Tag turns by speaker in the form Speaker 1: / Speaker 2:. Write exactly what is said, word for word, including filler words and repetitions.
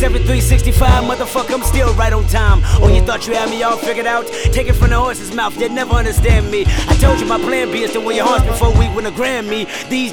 Speaker 1: seven three sixty-five, motherfucker, I'm still right on time. Oh, you thought you had me all figured out? Take it from the horse's mouth, they'd never understand me. I told you my plan B is to win your hearts before we win a Grammy. These